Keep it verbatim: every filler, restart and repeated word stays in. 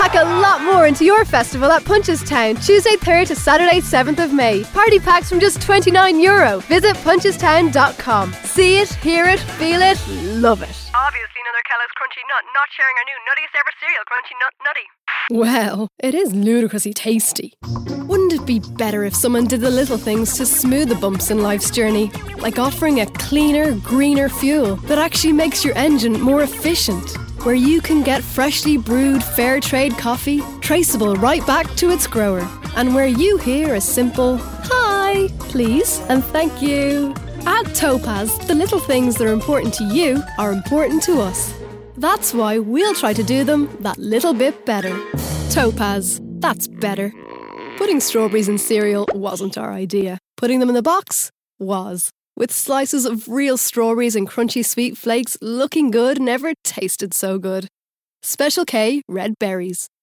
Pack a lot more into your festival at Punchestown, Tuesday third to Saturday seventh of May. Party packs from just twenty-nine euro. Visit punchestown dot com. See it, hear it, feel it, love it. Obviously another Kellogg's Crunchy Nut, not sharing our new nuttiest ever cereal, Crunchy Nut Nutty. Well, it is ludicrously tasty. Wouldn't it be better if someone did the little things to smooth the bumps in life's journey? Like offering a cleaner, greener fuel that actually makes your engine more efficient. Where you can get freshly brewed fair trade coffee, traceable right back to its grower. And where you hear a simple, hi, please, and thank you. At Topaz, the little things that are important to you are important to us. That's why we'll try to do them that little bit better. Topaz, that's better. Putting strawberries in cereal wasn't our idea. Putting them in the box was. With slices of real strawberries and crunchy sweet flakes, looking good never tasted so good. Special K Red Berries.